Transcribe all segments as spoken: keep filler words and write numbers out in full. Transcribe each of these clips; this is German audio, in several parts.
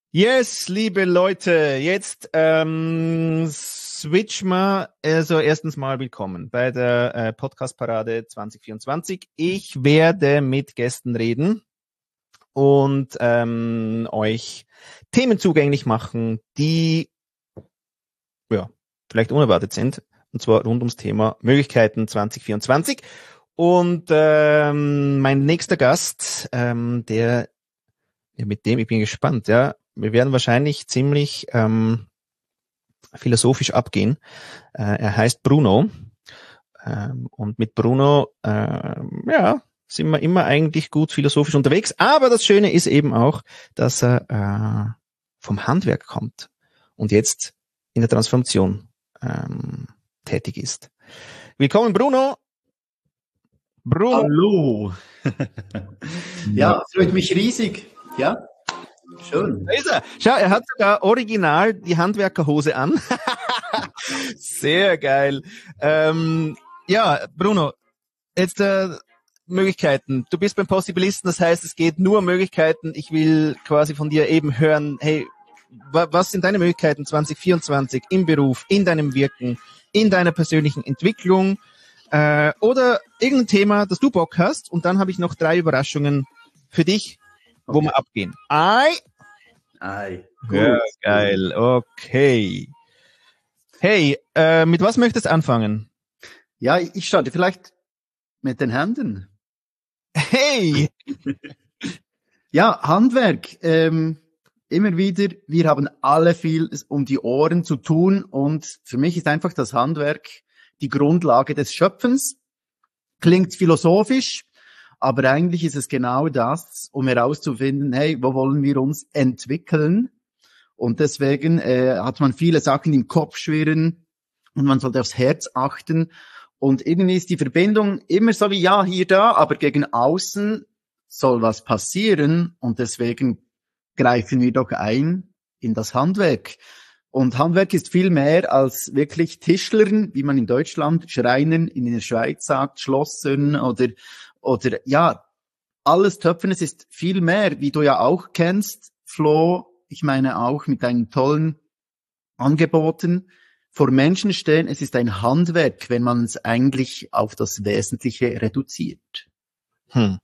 Yes, liebe Leute, jetzt ähm, switch mal, also erstens mal willkommen bei der äh, Podcast-Parade zwanzig vierundzwanzig. Ich werde mit Gästen reden und ähm, euch Themen zugänglich machen, die ja vielleicht unerwartet sind, und zwar rund ums Thema Möglichkeiten zwanzig vierundzwanzig. Und ähm, mein nächster Gast, ähm, der ja, mit dem, ich bin gespannt, ja, wir werden wahrscheinlich ziemlich ähm, philosophisch abgehen. Äh, er heißt Bruno. Ähm, und mit Bruno, äh, ja, sind wir immer eigentlich gut philosophisch unterwegs. Aber das Schöne ist eben auch, dass er äh, vom Handwerk kommt und jetzt in der Transformation ähm, tätig ist. Willkommen, Bruno. Bruno. Hallo. Ja, freut mich riesig. Ja. Schön. Da ist er. Schau, er hat sogar original die Handwerkerhose an. Sehr geil. Ähm, ja, Bruno, jetzt äh, Möglichkeiten. Du bist beim Possibilisten, das heißt, es geht nur um Möglichkeiten. Ich will quasi von dir eben hören, hey, wa- was sind deine Möglichkeiten zwanzig vierundzwanzig im Beruf, in deinem Wirken, in deiner persönlichen Entwicklung äh, oder irgendein Thema, das du Bock hast. Und dann habe ich noch drei Überraschungen für dich, wo Okay. wir abgehen. Ei. Ei. Gut. Ja, geil. Okay. Hey, äh, mit was möchtest du anfangen? Ja, ich starte vielleicht mit den Händen. Hey! Ja, Handwerk. Ähm, immer wieder, wir haben alle viel um die Ohren zu tun und für mich ist einfach das Handwerk die Grundlage des Schöpfens. Klingt philosophisch, aber eigentlich ist es genau das, um herauszufinden, hey, wo wollen wir uns entwickeln? Und deswegen äh, hat man viele Sachen im Kopf schwirren und man sollte aufs Herz achten. Und irgendwie ist die Verbindung immer so wie, ja, hier, da, aber gegen außen soll was passieren. Und deswegen greifen wir doch ein in das Handwerk. Und Handwerk ist viel mehr als wirklich Tischlern, wie man in Deutschland, Schreinern in der Schweiz sagt, Schlossern oder oder ja, alles Töpfen. Es ist viel mehr, wie du ja auch kennst, Flo, ich meine auch mit deinen tollen Angeboten vor Menschen stehen. Es ist ein Handwerk, wenn man es eigentlich auf das Wesentliche reduziert. Hm.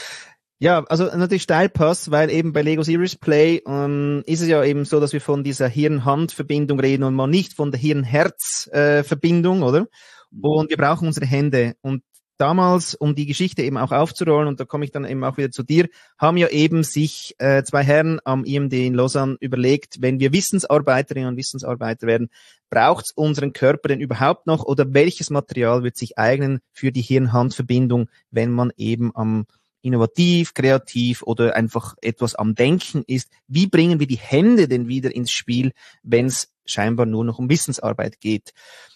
Ja, also natürlich Steilpass, weil eben bei Lego Serious Play ähm, ist es ja eben so, dass wir von dieser Hirn-Hand-Verbindung reden und mal nicht von der Hirn-Herz-Verbindung, oder? Und wir brauchen unsere Hände. Und damals, um die Geschichte eben auch aufzurollen, und da komme ich dann eben auch wieder zu dir, haben ja eben sich äh, zwei Herren am I M D in Lausanne überlegt, wenn wir Wissensarbeiterinnen und Wissensarbeiter werden, braucht es unseren Körper denn überhaupt noch oder welches Material wird sich eignen für die Hirn-Hand-Verbindung, wenn man eben am innovativ, kreativ oder einfach etwas am Denken ist? Wie bringen wir die Hände denn wieder ins Spiel, wenn es scheinbar nur noch um Wissensarbeit geht?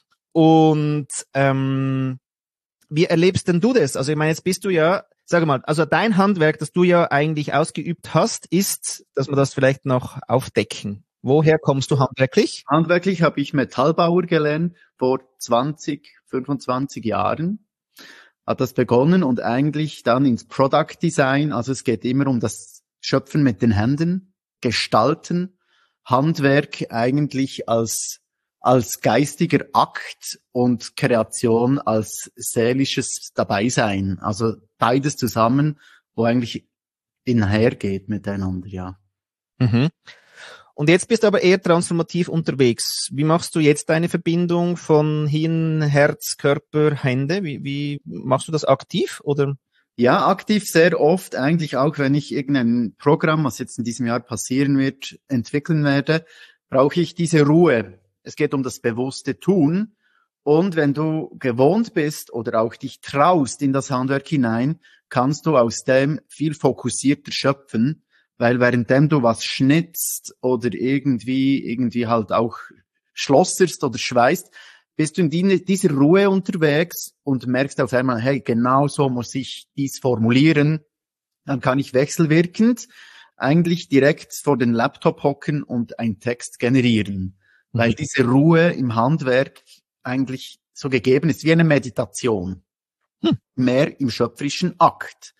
Und ähm, wie erlebst denn du das? Also ich meine, jetzt bist du ja, sag mal, also dein Handwerk, das du ja eigentlich ausgeübt hast, ist, dass wir das vielleicht noch aufdecken. Woher kommst du handwerklich? Handwerklich habe ich Metallbauer gelernt vor zwanzig, fünfundzwanzig Jahren. Hat das begonnen und eigentlich dann ins Product Design. Also es geht immer um das Schöpfen mit den Händen, Gestalten, Handwerk eigentlich als als geistiger Akt und Kreation als seelisches Dabeisein. Also beides zusammen, wo eigentlich einhergeht miteinander, ja. Mhm. Und jetzt bist du aber eher transformativ unterwegs. Wie machst du jetzt deine Verbindung von Hirn, Herz, Körper, Hände? Wie, wie machst du das aktiv oder? Ja, aktiv sehr oft, eigentlich auch, wenn ich irgendein Programm, was jetzt in diesem Jahr passieren wird, entwickeln werde, brauche ich diese Ruhe. Es geht um das bewusste Tun. Und wenn du gewohnt bist oder auch dich traust in das Handwerk hinein, kannst du aus dem viel fokussierter schöpfen. Weil währenddem du was schnitzt oder irgendwie, irgendwie halt auch schlosserst oder schweißt, bist du in die, dieser Ruhe unterwegs und merkst auf einmal, hey, genau so muss ich dies formulieren. Dann kann ich wechselwirkend eigentlich direkt vor den Laptop hocken und einen Text generieren. Mhm. Weil diese Ruhe im Handwerk eigentlich so gegeben ist wie eine Meditation. Hm. Mehr im schöpferischen Akt.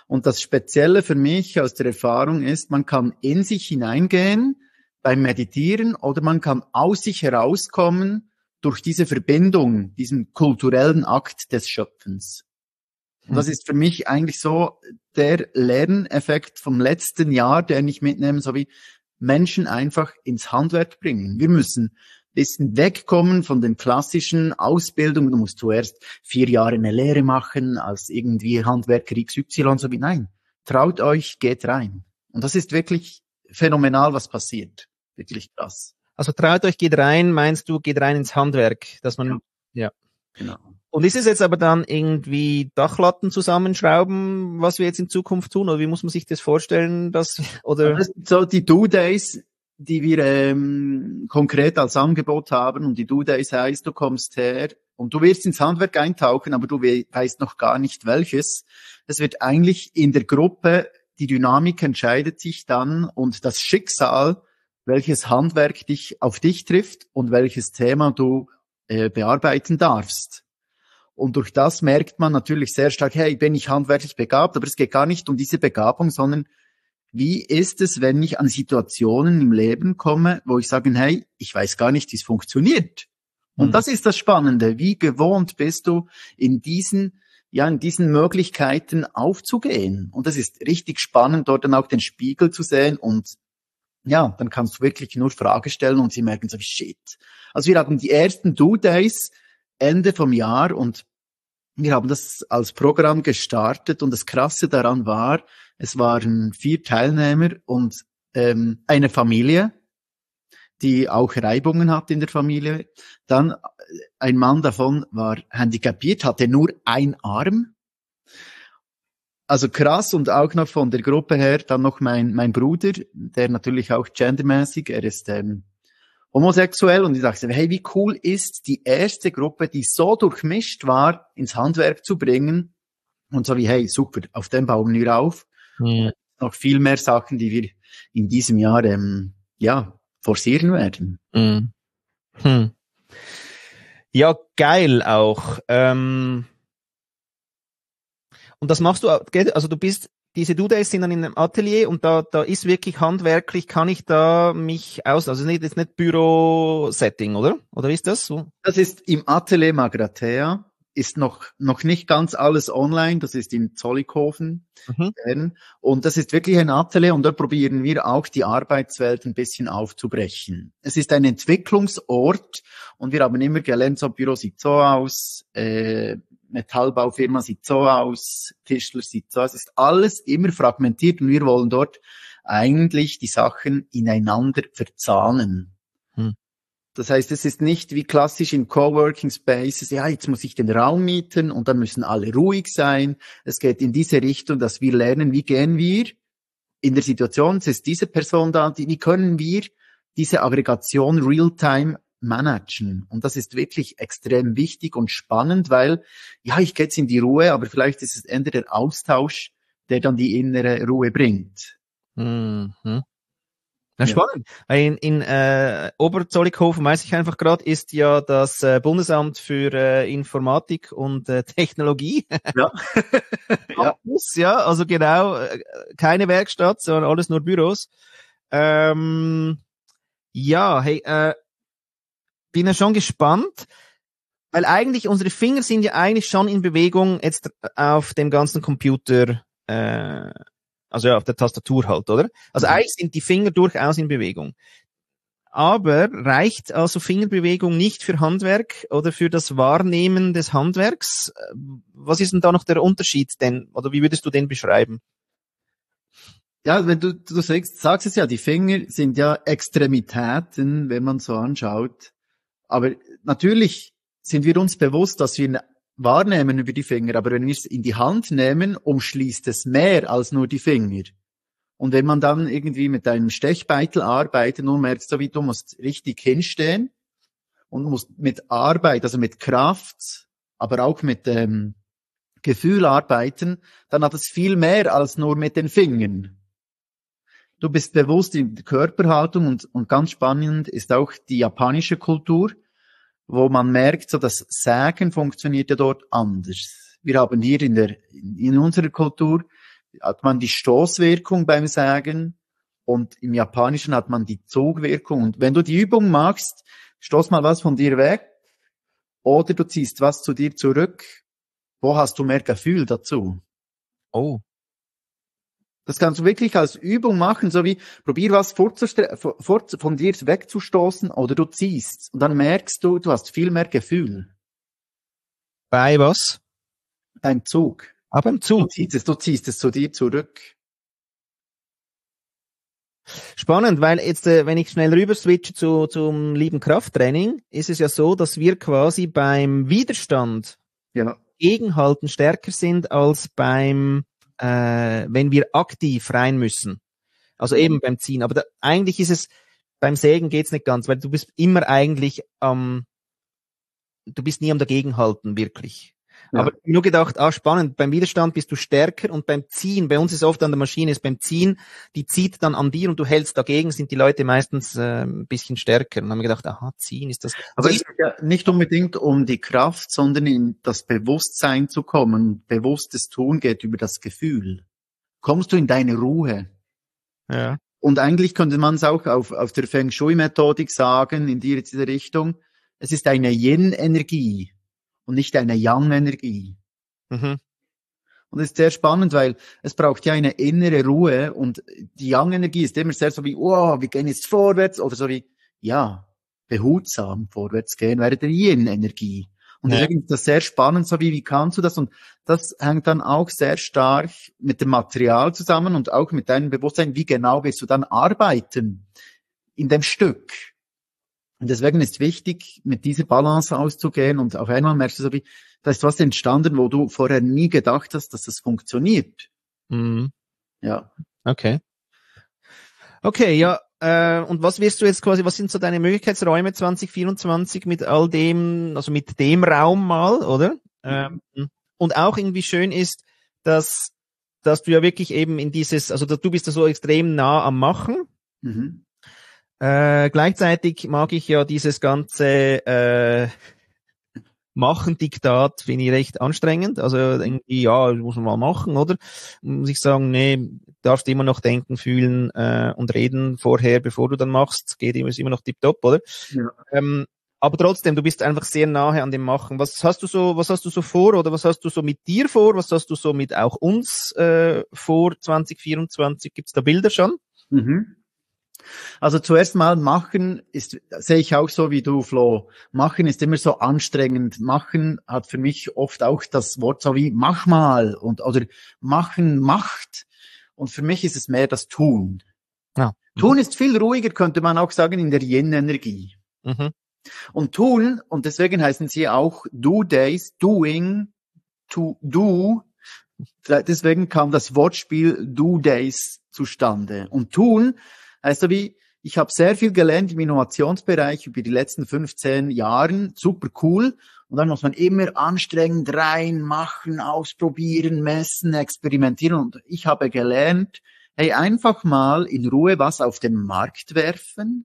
Und das Spezielle für mich aus der Erfahrung ist, man kann in sich hineingehen beim Meditieren oder man kann aus sich herauskommen durch diese Verbindung, diesen kulturellen Akt des Schöpfens. Und das ist für mich eigentlich so der Lerneffekt vom letzten Jahr, den ich mitnehme, so wie Menschen einfach ins Handwerk bringen. Wir müssen ein bisschen wegkommen von den klassischen Ausbildungen. Du musst zuerst vier Jahre eine Lehre machen als irgendwie Handwerker X Y, so wie nein. Traut euch, geht rein. Und das ist wirklich phänomenal, was passiert. Wirklich krass. Also traut euch, geht rein, meinst du, geht rein ins Handwerk, dass man, ja. ja. Genau. Und ist es jetzt aber dann irgendwie Dachlatten zusammenschrauben, was wir jetzt in Zukunft tun, oder wie muss man sich das vorstellen, dass, oder? Das sind so die Do-Days, die wir ähm, konkret als Angebot haben, und die Do-Days heißt, du kommst her und du wirst ins Handwerk eintauchen, aber du we- weißt noch gar nicht welches. Es wird eigentlich in der Gruppe, die Dynamik entscheidet sich dann und das Schicksal, welches Handwerk dich auf dich trifft und welches Thema du äh, bearbeiten darfst. Und durch das merkt man natürlich sehr stark, hey, bin ich handwerklich begabt, aber es geht gar nicht um diese Begabung, sondern wie ist es, wenn ich an Situationen im Leben komme, wo ich sage, hey, ich weiß gar nicht, wie es funktioniert. Und mhm. das ist das Spannende. Wie gewohnt bist du in diesen, ja, in diesen Möglichkeiten aufzugehen? Und das ist richtig spannend, dort dann auch den Spiegel zu sehen und ja, dann kannst du wirklich nur Fragen stellen und sie merken so, shit. Also wir haben die ersten Do-Days Ende vom Jahr und wir haben das als Programm gestartet und das Krasse daran war, es waren vier Teilnehmer und ähm, eine Familie, die auch Reibungen hat in der Familie. Dann ein Mann davon war handicapiert, hatte nur einen Arm. Also krass, und auch noch von der Gruppe her dann noch mein mein Bruder, der natürlich auch gendermäßig, er ist ähm, homosexuell, und ich dachte, hey, wie cool ist die erste Gruppe, die so durchmischt war, ins Handwerk zu bringen, und so wie, hey, super, auf dem bauen wir auf. Mhm. Noch viel mehr Sachen, die wir in diesem Jahr ähm, ja forcieren werden. Mhm. Hm. Ja, geil auch. Ähm Und das machst du, also du bist, diese Do-Days sind dann in einem Atelier und da, da ist wirklich handwerklich, kann ich da mich aus, also nicht, ist nicht Büro-Setting, oder? Oder ist das so? Das ist im Atelier Magrathea, ist noch, noch nicht ganz alles online, das ist in Zollikofen. Mhm. Und das ist wirklich ein Atelier und da probieren wir auch die Arbeitswelt ein bisschen aufzubrechen. Es ist ein Entwicklungsort und wir haben immer gelernt, so Büro sieht so aus, äh, Metallbaufirma sieht so aus, Tischler sieht so aus. Es ist alles immer fragmentiert und wir wollen dort eigentlich die Sachen ineinander verzahnen. Hm. Das heißt, es ist nicht wie klassisch in Coworking Spaces, ja, jetzt muss ich den Raum mieten und dann müssen alle ruhig sein. Es geht in diese Richtung, dass wir lernen, wie gehen wir in der Situation, es ist diese Person da, die, wie können wir diese Aggregation real-time managen. Und das ist wirklich extrem wichtig und spannend, weil, ja, ich gehe jetzt in die Ruhe, aber vielleicht ist es eher der Austausch, der dann die innere Ruhe bringt. Mhm. Ja, spannend. Ja. In, in äh, Oberzollikofen, weiß ich einfach gerade, ist ja das äh, Bundesamt für äh, Informatik und äh, Technologie. Ja. ja. ja, also genau, äh, keine Werkstatt, sondern alles nur Büros. Ähm, ja, hey, äh, bin ja schon gespannt, weil eigentlich unsere Finger sind ja eigentlich schon in Bewegung jetzt auf dem ganzen Computer, äh, also ja, auf der Tastatur halt, oder? Also mhm. eigentlich sind die Finger durchaus in Bewegung. Aber reicht also Fingerbewegung nicht für Handwerk oder für das Wahrnehmen des Handwerks? Was ist denn da noch der Unterschied denn? Oder wie würdest du den beschreiben? Ja, wenn du, du sagst, sagst es ja, die Finger sind ja Extremitäten, wenn man so anschaut. Aber natürlich sind wir uns bewusst, dass wir wahrnehmen über die Finger, aber wenn wir es in die Hand nehmen, umschließt es mehr als nur die Finger. Und wenn man dann irgendwie mit einem Stechbeitel arbeitet und merkt, so wie du musst richtig hinstehen und musst mit Arbeit, also mit Kraft, aber auch mit ähm, Gefühl arbeiten, dann hat es viel mehr als nur mit den Fingern. Du bist bewusst in der Körperhaltung und, und ganz spannend ist auch die japanische Kultur, wo man merkt, so das Sägen funktioniert ja dort anders. Wir haben hier in der, in unserer Kultur, hat man die Stoßwirkung beim Sägen und im Japanischen hat man die Zugwirkung. Und wenn du die Übung machst, stoß mal was von dir weg oder du ziehst was zu dir zurück. Wo hast du mehr Gefühl dazu? Oh. Das kannst du wirklich als Übung machen, so wie probier was von dir wegzustoßen oder du ziehst. Und dann merkst du, du hast viel mehr Gefühl. Bei was? Beim Zug. Ah, beim Zug. Du ziehst es, du ziehst es zu dir zurück. Spannend, weil jetzt, äh, wenn ich schnell rüber switche zu, zum lieben Krafttraining, ist es ja so, dass wir quasi beim Widerstand Ja. Gegenhalten stärker sind als beim, äh, wenn wir aktiv rein müssen. Also eben beim Ziehen. Aber da, eigentlich ist es, beim Sägen geht's nicht ganz, weil du bist immer eigentlich am, ähm, du bist nie am Dagegenhalten, wirklich. Ja. Aber ich habe nur gedacht, ah, spannend, beim Widerstand bist du stärker und beim Ziehen, bei uns ist oft an der Maschine, ist beim Ziehen, die zieht dann an dir und du hältst dagegen, sind die Leute meistens äh, ein bisschen stärker. Und dann haben wir gedacht, aha, Ziehen ist das. Also es geht ja nicht unbedingt um die Kraft, sondern in das Bewusstsein zu kommen. Bewusstes Tun geht über das Gefühl. Kommst du in deine Ruhe? Ja. Und eigentlich könnte man es auch auf, auf der Feng Shui-Methodik sagen, in diese Richtung, es ist eine Yin-Energie und nicht eine Yang-Energie. Mhm. Und das ist sehr spannend, weil es braucht ja eine innere Ruhe und die Yang-Energie ist immer sehr so wie, oh, wir gehen jetzt vorwärts oder so wie, ja, behutsam vorwärts gehen, wäre der Yin-Energie. Und ja. Deswegen ist das sehr spannend, so wie, wie kannst du das? Und das hängt dann auch sehr stark mit dem Material zusammen und auch mit deinem Bewusstsein, wie genau willst du dann arbeiten in dem Stück. Und deswegen ist wichtig, mit dieser Balance auszugehen und auf einmal merkst du so wie, da ist was entstanden, wo du vorher nie gedacht hast, dass das funktioniert. Mhm. Ja. Okay. Okay, ja, äh, und was wirst du jetzt quasi, was sind so deine Möglichkeitsräume zwanzig vierundzwanzig mit all dem, also mit dem Raum mal, oder? Mhm. Ähm, und auch irgendwie schön ist, dass, dass du ja wirklich eben in dieses, also du bist ja so extrem nah am Machen. Mhm. Äh, gleichzeitig mag ich ja dieses ganze äh, Machen-Diktat, finde ich recht anstrengend. Also irgendwie, ja, muss man mal machen, oder? Muss ich sagen, nee, darfst immer noch denken, fühlen äh, und reden vorher, bevor du dann machst. Geht immer, ist immer noch tipptopp, oder? Ja. Ähm, aber trotzdem, du bist einfach sehr nahe an dem Machen. Was hast du so, was hast du so vor oder was hast du so mit dir vor? Was hast du so mit auch uns äh, vor zwanzig vierundzwanzig? Gibt's da Bilder schon? Mhm. Also zuerst mal machen ist, sehe ich auch so wie du, Flo. Machen ist immer so anstrengend. Machen hat für mich oft auch das Wort so wie mach mal und oder machen macht. Und für mich ist es mehr das Tun. Ja. Mhm. Tun ist viel ruhiger, könnte man auch sagen, in der Yin-Energie. Mhm. Und tun, und deswegen heißen sie auch Do Days, Doing, to do. Deswegen kam das Wortspiel Do Days zustande. Und tun heißt so wie, ich habe sehr viel gelernt im Innovationsbereich über die letzten fünfzehn Jahren, super cool. Und dann muss man immer anstrengend reinmachen, ausprobieren, messen, experimentieren. Und ich habe gelernt, hey, einfach mal in Ruhe was auf den Markt werfen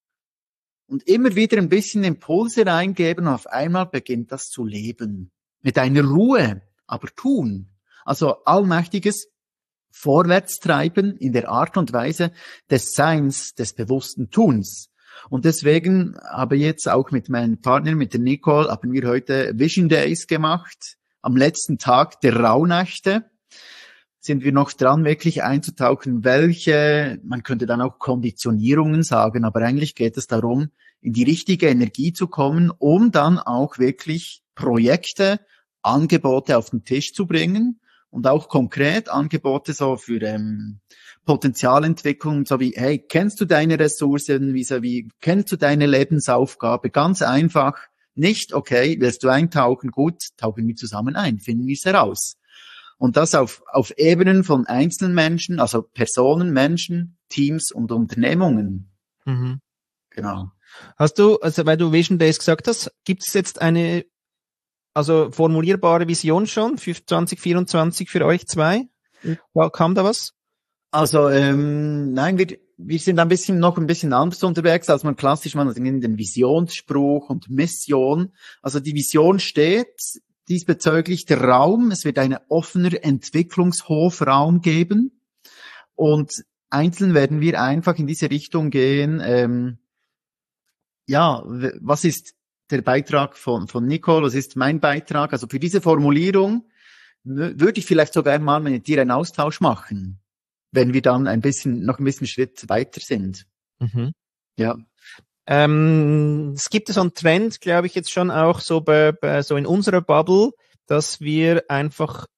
und immer wieder ein bisschen Impulse reingeben und auf einmal beginnt das zu leben. Mit einer Ruhe, aber tun. Also allmächtiges Vorwärtstreiben in der Art und Weise des Seins, des bewussten Tuns. Und deswegen habe ich jetzt auch mit meinem Partner, mit der Nicole, haben wir heute Vision Days gemacht. Am letzten Tag der Rauhnächte sind wir noch dran, wirklich einzutauchen, welche, man könnte dann auch Konditionierungen sagen, aber eigentlich geht es darum, in die richtige Energie zu kommen, um dann auch wirklich Projekte, Angebote auf den Tisch zu bringen. Und auch konkret Angebote so für ähm, Potenzialentwicklung, so wie, hey, kennst du deine Ressourcen, vis-à-vis, kennst du deine Lebensaufgabe? Ganz einfach, nicht, okay, willst du eintauchen? Gut, tauchen wir zusammen ein, finden wir es heraus. Und das auf, auf Ebenen von einzelnen Menschen, also Personen, Menschen, Teams und Unternehmungen. Mhm. Genau. Hast du, also weil du Vision Days gesagt hast, gibt es jetzt eine Also formulierbare Vision schon für zwanzig vierundzwanzig für euch zwei? Kam da was? Also ähm, nein, wir, wir sind ein bisschen noch ein bisschen anders unterwegs, als man klassisch man in den Visionsspruch und Mission. Also die Vision steht, diesbezüglich der Raum. Es wird einen offener Entwicklungshofraum geben und einzeln werden wir einfach in diese Richtung gehen. Ähm, ja, was ist der Beitrag von, von Nicole? Was ist mein Beitrag? Also für diese Formulierung würde ich vielleicht sogar mal mit dir einen Austausch machen, wenn wir dann ein bisschen, noch ein bisschen Schritt weiter sind. Mhm. Ja. Ähm, es gibt so einen Trend, glaube ich, jetzt schon auch so bei, bei so in unserer Bubble, dass wir einfach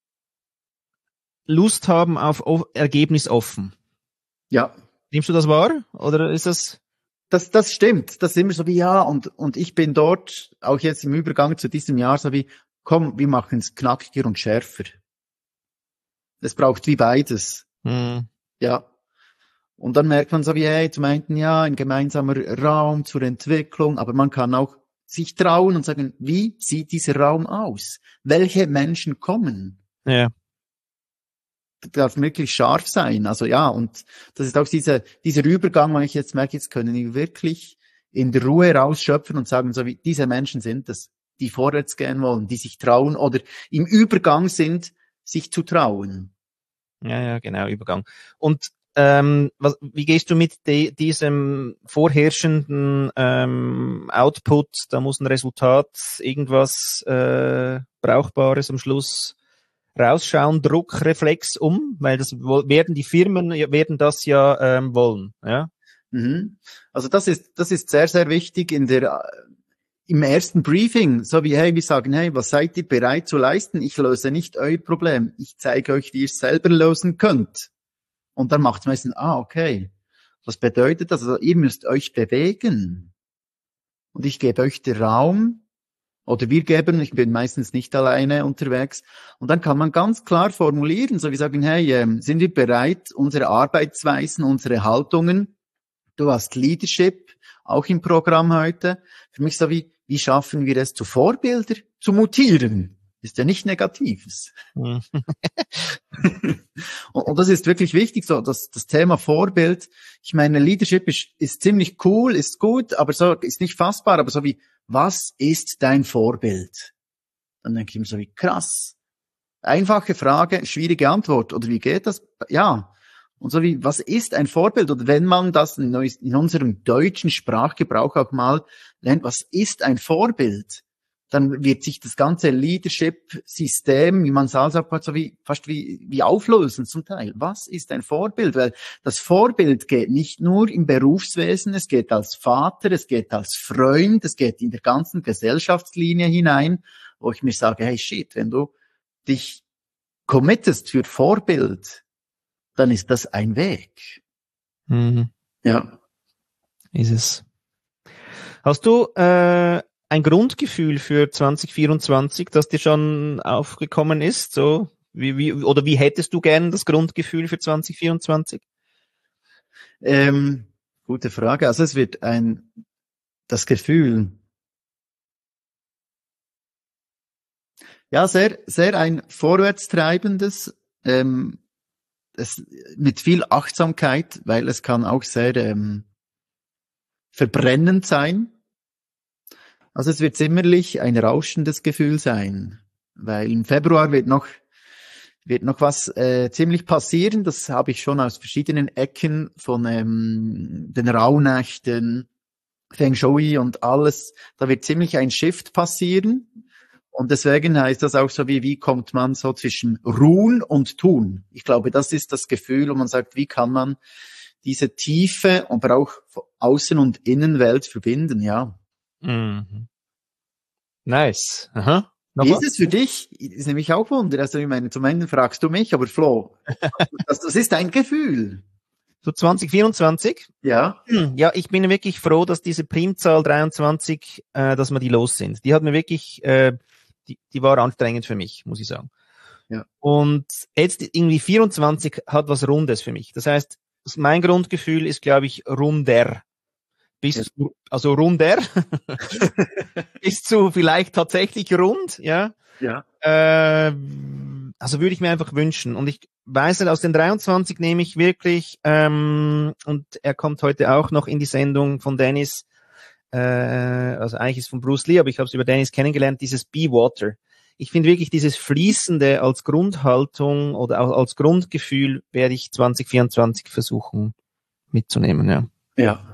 Lust haben auf o- Ergebnis offen. Ja. Nimmst du das wahr? Oder ist das? Das, das stimmt. Das ist immer so wie, ja, und, und ich bin dort, auch jetzt im Übergang zu diesem Jahr, so wie, komm, wir machen es knackiger und schärfer. Es braucht wie beides. Hm. Ja. Und dann merkt man so wie, hey, zum einen, ja, ein gemeinsamer Raum zur Entwicklung, aber man kann auch sich trauen und sagen, wie sieht dieser Raum aus? Welche Menschen kommen? Ja. Das darf wirklich scharf sein. Also ja, und das ist auch dieser, dieser Übergang, wenn ich jetzt merke, jetzt können wir wirklich in der Ruhe rausschöpfen und sagen, so wie diese Menschen sind es, die vorwärts gehen wollen, die sich trauen oder im Übergang sind, sich zu trauen. Ja, ja, genau, Übergang. Und ähm, was, wie gehst du mit de, diesem vorherrschenden ähm, Output, da muss ein Resultat, irgendwas äh, Brauchbares am Schluss rausschauen, Druck, Reflex um, weil das werden die Firmen werden das ja ähm, wollen, ja. Mhm. Also das ist das ist sehr sehr wichtig in der im ersten Briefing, so wie hey, wir sagen, hey, was seid ihr bereit zu leisten? Ich löse nicht euer Problem, ich zeige euch, wie ihr es selber lösen könnt. Und dann macht es meistens, ah okay, was bedeutet das? Also ihr müsst euch bewegen und ich gebe euch den Raum. Oder wir geben, ich bin meistens nicht alleine unterwegs. Und dann kann man ganz klar formulieren, so wie sagen, hey, ähm, sind wir bereit, unsere Arbeitsweisen, unsere Haltungen, du hast Leadership, auch im Programm heute. Für mich so wie, wie schaffen wir es, zu Vorbilder zu mutieren? Ist ja nicht Negatives. Mhm. und, und das ist wirklich wichtig, so das, das Thema Vorbild. Ich meine, Leadership ist, ist ziemlich cool, ist gut, aber so ist nicht fassbar, aber so wie, was ist dein Vorbild? Dann denke ich mir so wie, krass. Einfache Frage, schwierige Antwort. Oder wie geht das? Ja. Und so wie, was ist ein Vorbild? Oder wenn man das in, in unserem deutschen Sprachgebrauch auch mal lernt, was ist ein Vorbild? Dann wird sich das ganze Leadership-System, wie man es also sagt, so wie, fast wie, wie auflösen zum Teil. Was ist ein Vorbild? Weil das Vorbild geht nicht nur im Berufswesen, es geht als Vater, es geht als Freund, es geht in der ganzen Gesellschaftslinie hinein, wo ich mir sage, hey shit, wenn du dich committest für Vorbild, dann ist das ein Weg. Mhm. Ja. Ist es. Hast du äh, ein Grundgefühl für zwanzig vierundzwanzig, das dir schon aufgekommen ist? So wie, wie oder wie hättest du gern das Grundgefühl für zwanzig vierundzwanzig? Ähm, gute Frage. Also es wird ein das Gefühl. Ja, sehr, sehr ein vorwärtstreibendes, ähm, es, mit viel Achtsamkeit, weil es kann auch sehr ähm, verbrennend sein. Also es wird zimmerlich ein rauschendes Gefühl sein, weil im Februar wird noch wird noch was äh, ziemlich passieren. Das habe ich schon aus verschiedenen Ecken von ähm, den Rauhnächten, Feng Shui und alles. Da wird ziemlich ein Shift passieren. Und deswegen heißt das auch so wie, wie kommt man so zwischen Ruhen und Tun? Ich glaube, das ist das Gefühl, wo man sagt, wie kann man diese Tiefe, aber auch Außen- und Innenwelt verbinden, ja. Mhm. Nice. Aha. Noch Wie was? ist es für dich? Ist nämlich auch Wunder. Also ich meine, zum einen fragst du mich, aber Flo, das, das ist ein Gefühl. So zwanzig vierundzwanzig? Ja. Ja, ich bin wirklich froh, dass diese Primzahl dreiundzwanzig, äh, dass wir die los sind. Die hat mir wirklich, äh, die, die war anstrengend für mich, muss ich sagen. Ja. Und jetzt irgendwie vierundzwanzig hat was Rundes für mich. Das heißt, mein Grundgefühl ist, glaube ich, runder. Bis Ja. zu, also runder. Bis zu vielleicht tatsächlich rund, ja. Ja. Äh, also würde ich mir einfach wünschen. Und ich weiß nicht, aus den dreiundzwanzig nehme ich wirklich, ähm, und er kommt heute auch noch in die Sendung von Dennis, äh, also eigentlich ist von Bruce Lee, aber ich habe es über Dennis kennengelernt, dieses Be Water. ich finde wirklich dieses Fließende als Grundhaltung oder auch als Grundgefühl werde ich zwanzig vierundzwanzig versuchen mitzunehmen, ja. Ja.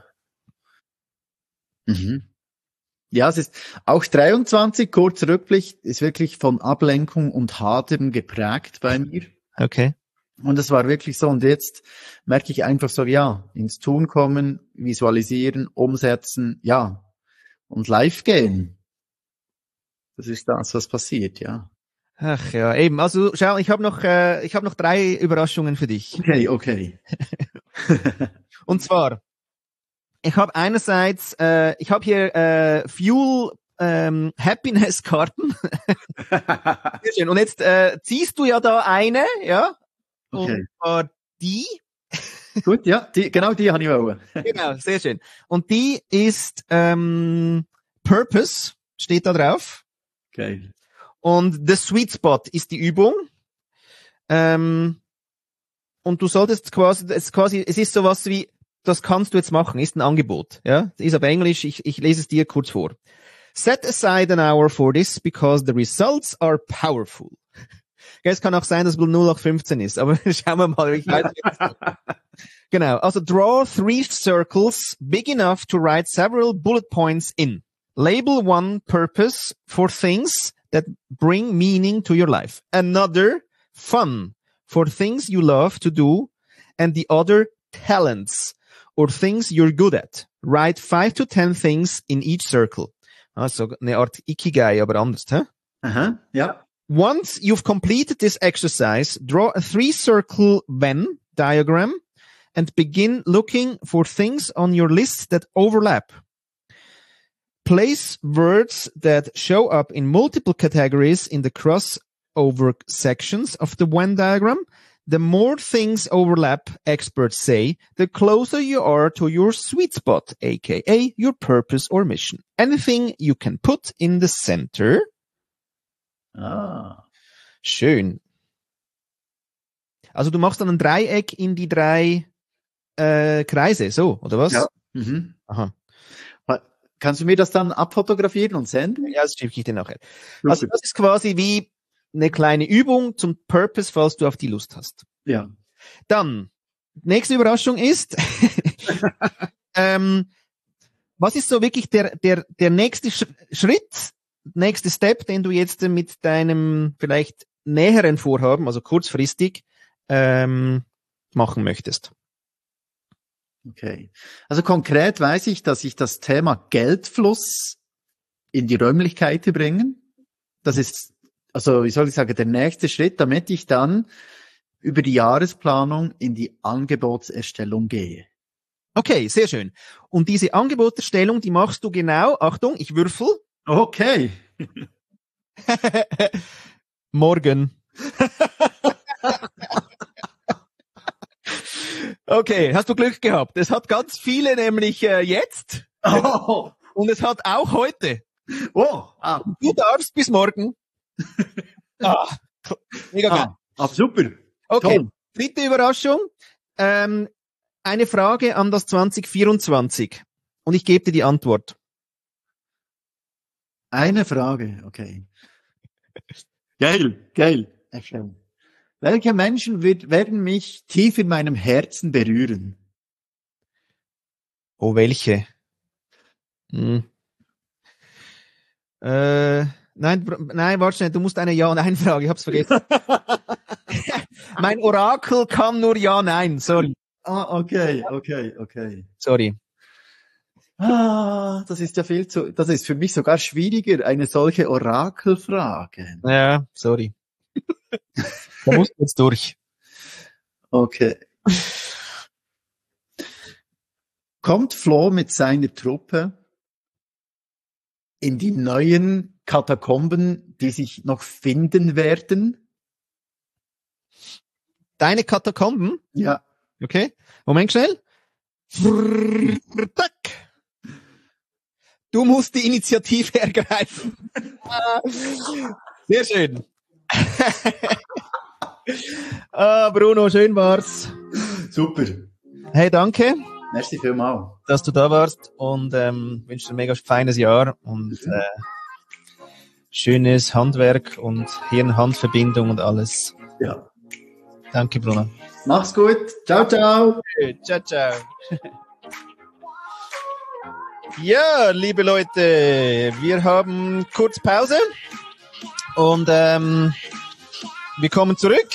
Mhm. Ja, es ist auch dreiundzwanzig, kurz Rückblick, ist wirklich von Ablenkung und Hadern geprägt bei mir. Okay. Und es war wirklich so. Und jetzt merke ich einfach so, ja, ins Tun kommen, visualisieren, umsetzen, ja, und live gehen. Das ist das, was passiert, ja. Ach ja, eben. Also schau, ich habe noch, äh, ich habe noch drei Überraschungen für dich. Okay, okay. Und zwar, ich habe einerseits, äh, ich habe hier äh, Fuel ähm, Happiness Karten. Sehr schön. Und jetzt äh, ziehst du ja da eine, ja. Okay. Und zwar die. Gut, ja, die, genau die habe ich auch. Genau, sehr schön. Und die ist ähm, Purpose, steht da drauf. Geil. Und The Sweet Spot ist die Übung. Ähm, und du solltest quasi, es quasi, es ist sowas wie, das kannst du jetzt machen, ist ein Angebot, ja. Ist aber Englisch, ich, ich lese es dir kurz vor. Set aside an hour for this because the results are powerful. Es kann auch sein, dass es null acht fünfzehn ist, aber schauen wir mal. Ich weiß nicht. Genau, also draw three circles big enough to write several bullet points in. Label one purpose for things that bring meaning to your life. Another fun for things you love to do. And the other talents or things you're good at. Write five to ten things in each circle. Also eine Art Ikigai, aber anders, hä? Aha, ja. Once you've completed this exercise, draw a three-circle Venn diagram and begin looking for things on your list that overlap. Place words that show up in multiple categories in the crossover sections of the Venn diagram. The more things overlap, experts say, the closer you are to your sweet spot, aka your purpose or mission. Anything you can put in the center. Ah. Schön. Also du machst dann ein Dreieck in die drei äh, Kreise, so, oder was? Ja. Mhm. Aha. Kannst du mir das dann abfotografieren und senden? Ja, das schicke ich dir nachher. Super. Also das ist quasi wie eine kleine Übung zum Purpose, falls du auf die Lust hast. Ja. Dann, nächste Überraschung ist, ähm, was ist so wirklich der, der, der nächste Sch- Schritt, nächste Step, den du jetzt mit deinem vielleicht näheren Vorhaben, also kurzfristig, ähm, machen möchtest? Okay. Also konkret weiß ich, dass ich das Thema Geldfluss in die Räumlichkeiten bringen. Das ist, also wie soll ich sagen, der nächste Schritt, damit ich dann über die Jahresplanung in die Angebotserstellung gehe. Okay, sehr schön. Und diese Angebotserstellung, die machst du genau, Achtung, ich würfel. Okay. Morgen. Okay, hast du Glück gehabt. Es hat ganz viele nämlich äh, jetzt. Oh. Und es hat auch heute. Oh. Ah. Du darfst bis morgen. Ah, mega geil. Ah. Ah, super. Okay, Toll. Dritte Überraschung. Ähm, eine Frage an das zwanzig vierundzwanzig. Und ich gebe dir die Antwort. Eine Frage, okay. Geil, geil. Okay. Welche Menschen wird, werden mich tief in meinem Herzen berühren? Oh, welche? Hm. Äh, nein, br- nein, warte schnell, du musst eine Ja-Nein-Frage, ich hab's vergessen. Mein Orakel kann nur Ja-Nein, sorry. Ah, okay, okay, okay. Sorry. Ah, das ist ja viel zu, das ist für mich sogar schwieriger, eine solche Orakelfrage. Ja, sorry. Da musst du jetzt durch. Okay. Kommt Flo mit seiner Truppe in die neuen Katakomben, die sich noch finden werden? Deine Katakomben? Ja. Okay. Moment schnell. Du musst die Initiative ergreifen. Sehr schön. Ah, Bruno, schön war's. Super. Hey, danke, Merci vielmals. dass du da warst und ähm, wünsche dir ein mega feines Jahr und äh, schönes Handwerk und Hirn-Hand-Verbindung und alles. Ja. Danke, Bruno. Mach's gut. Ciao, ciao. Ciao, ciao. Ja, liebe Leute, wir haben kurz Pause und ähm, wir kommen zurück,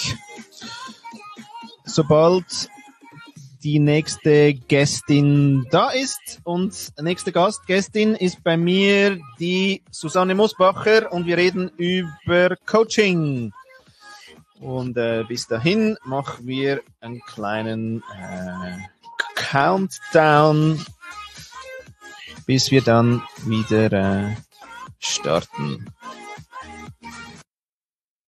sobald die nächste Gästin da ist. Und nächste Gast, Gästin ist bei mir die Susanne Mosbacher und wir reden über Coaching. Und äh, bis dahin machen wir einen kleinen äh, Countdown, bis wir dann wieder äh, starten.